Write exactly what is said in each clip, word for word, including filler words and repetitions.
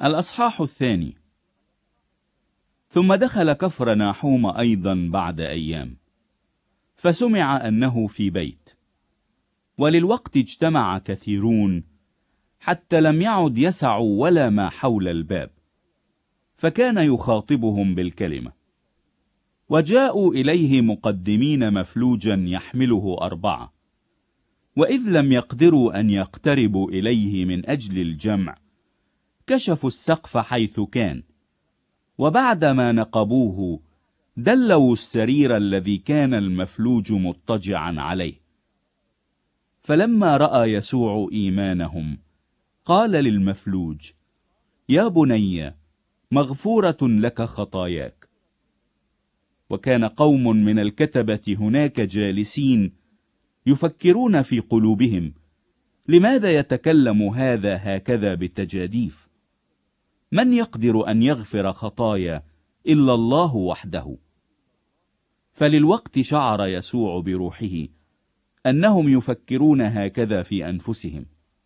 الأصحاح الثاني. ثم دخل كفر ناحوم أيضا بعد أيام، فسمع أنه في بيت، وللوقت اجتمع كثيرون حتى لم يعد يسع ولا ما حول الباب، فكان يخاطبهم بالكلمة. وجاءوا إليه مقدمين مفلوجا يحمله أربعة، وإذ لم يقدروا أن يقتربوا إليه من أجل الجمع، كشفوا السقف حيث كان، وبعدما نقبوه دلوا السرير الذي كان المفلوج مضطجعا عليه. فلما رأى يسوع إيمانهم قال للمفلوج: يا بني، مغفورة لك خطاياك. وكان قوم من الكتبة هناك جالسين يفكرون في قلوبهم: لماذا يتكلم هذا هكذا بالتجاديف؟ من يقدر أن يغفر خطايا إلا الله وحده؟ فللوقت شعر يسوع بروحه أنهم يفكرون هكذا في أنفسهم،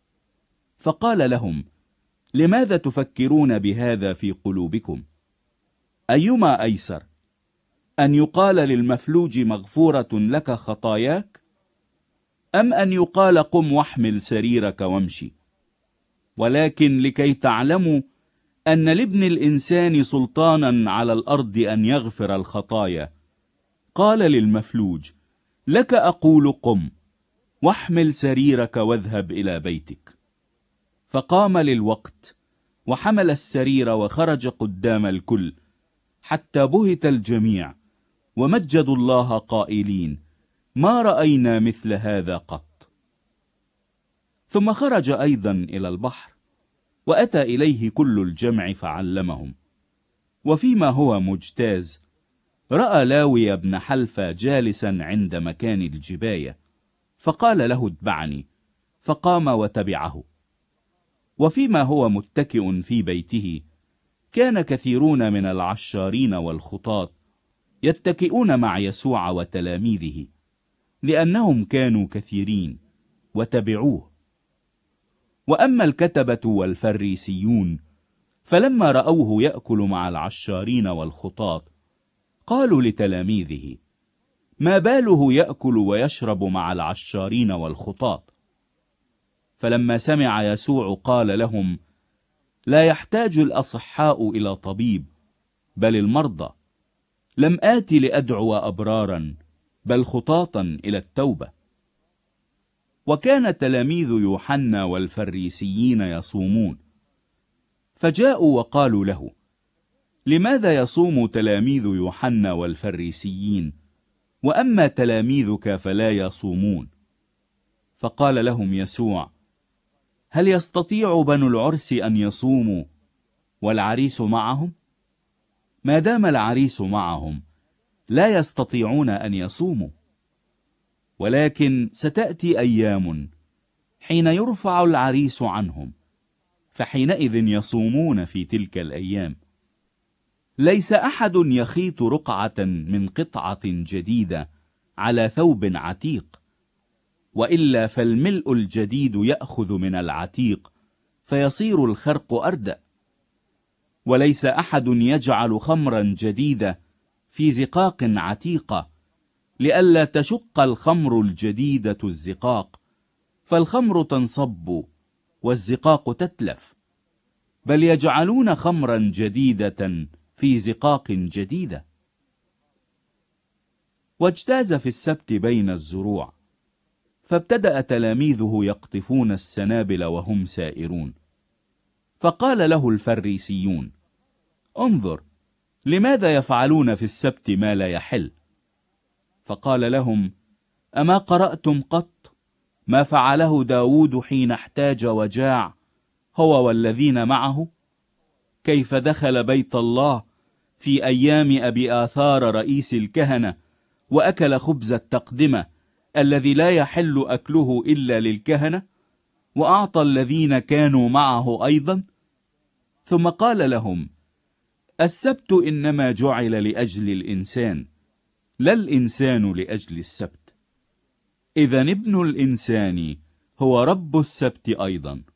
فقال لهم: لماذا تفكرون بهذا في قلوبكم؟ أيما أيسر، أن يقال للمفلوج مغفورة لك خطاياك، أم أن يقال قم واحمل سريرك وامشي؟ ولكن لكي تعلموا أن لابن الإنسان سلطانا على الأرض أن يغفر الخطايا، قال للمفلوج: لك أقول قم واحمل سريرك واذهب إلى بيتك. فقام للوقت وحمل السرير وخرج قدام الكل، حتى بهت الجميع ومجدوا الله قائلين: ما رأينا مثل هذا قط. ثم خرج أيضا إلى البحر، وأتى إليه كل الجمع فعلمهم. وفيما هو مجتاز رأى لاوي بن حلفة جالسا عند مكان الجباية، فقال له: اتبعني، فقام وتبعه. وفيما هو متكئ في بيته كان كثيرون من العشارين والخطاة يتكئون مع يسوع وتلاميذه، لأنهم كانوا كثيرين وتبعوه. وأما الكتبة والفريسيون فلما رأوه يأكل مع العشارين والخطاة قالوا لتلاميذه: ما باله يأكل ويشرب مع العشارين والخطاة؟ فلما سمع يسوع قال لهم: لا يحتاج الأصحاء إلى طبيب، بل المرضى. لم آتي لأدعو أبرارا، بل خطاطا إلى التوبة. وكان تلاميذ يوحنا والفريسيين يصومون، فجاءوا وقالوا له: لماذا يصوم تلاميذ يوحنا والفريسيين، وأما تلاميذك فلا يصومون؟ فقال لهم يسوع: هل يستطيع بنو العرس أن يصوموا والعريس معهم؟ ما دام العريس معهم لا يستطيعون أن يصوموا. ولكن ستأتي أيام حين يرفع العريس عنهم، فحينئذ يصومون في تلك الأيام. ليس أحد يخيط رقعة من قطعة جديدة على ثوب عتيق، وإلا فالملء الجديد يأخذ من العتيق فيصير الخرق أردأ. وليس أحد يجعل خمرا جديدة في زقاق عتيقة، لئلا تشق الخمر الجديدة الزقاق، فالخمر تنصب والزقاق تتلف، بل يجعلون خمرا جديدة في زقاق جديدة. واجتاز في السبت بين الزروع، فابتدأ تلاميذه يقطفون السنابل وهم سائرون. فقال له الفريسيون: انظر، لماذا يفعلون في السبت ما لا يحل؟ فقال لهم: أما قرأتم قط ما فعله داود حين احتاج وجاع هو والذين معه؟ كيف دخل بيت الله في أيام أبي آثار رئيس الكهنة وأكل خبز التقدمة الذي لا يحل أكله إلا للكهنة، وأعطى الذين كانوا معه أيضا. ثم قال لهم: السبت إنما جعل لأجل الإنسان، لا الإنسان لأجل السبت. إذن ابن الإنسان هو رب السبت أيضا.